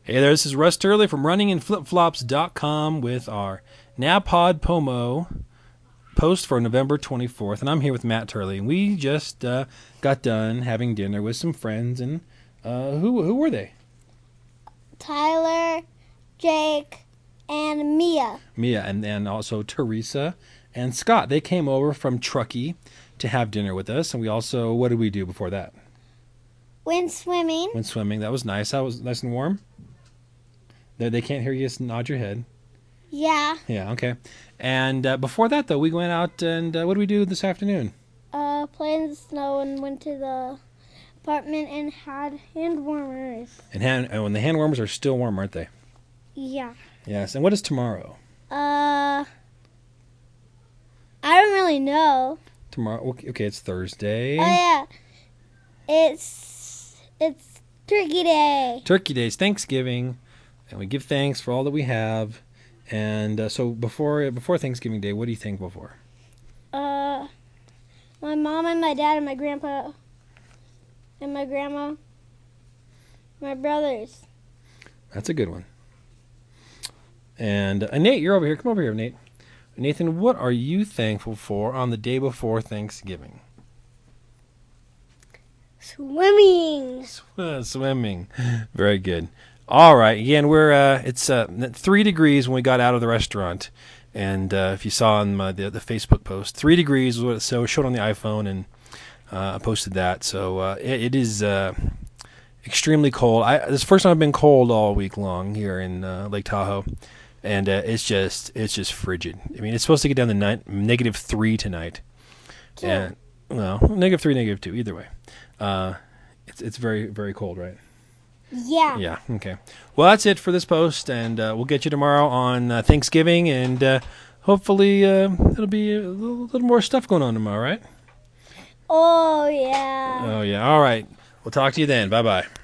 Hey there, this is Russ Turley from runninginflipflops.com with our Napod Pomo post for November 24th. And I'm here with Matt Turley. And we just got done having dinner with some friends. And who were they? Tyler, Jake, and Mia. Mia, and also Teresa and Scott. They came over from Truckee to have dinner with us. And we also, what did we do before that? Went swimming. Went swimming. That was nice. That was nice and warm. They can't hear you. Just nod your head. Yeah. Yeah, okay. And before that, though, we went out and what did we do this afternoon? Played in the snow and went to the apartment and had hand warmers. And the hand warmers are still warm, aren't they? Yeah. Yes. And what is tomorrow? I don't really know. Tomorrow, okay, it's Thursday. Oh yeah. It's Turkey Day. Turkey Day is Thanksgiving, and we give thanks for all that we have. And so before Thanksgiving Day, what are you thankful for? My mom and my dad and my grandpa and my grandma, my brothers. That's a good one. And Nate, you're over here. Come over here, Nate. Nathan, what are you thankful for on the day before Thanksgiving? Swimming. Swimming. Very good. All right. Again, it's 3 degrees when we got out of the restaurant. And if you saw on the Facebook post, 3 degrees was what it showed on the iPhone, and I posted that. So it is extremely cold. This is the first time I've been cold all week long here in Lake Tahoe. And it's just frigid. I mean, it's supposed to get down to -3 tonight. And well, -3, -2, either way. It's very, very cold, right? Yeah. Yeah. Okay. Well, that's it for this post, and we'll get you tomorrow on Thanksgiving, and hopefully it'll be a little more stuff going on tomorrow, right? Oh yeah. Oh yeah. All right. We'll talk to you then. Bye bye.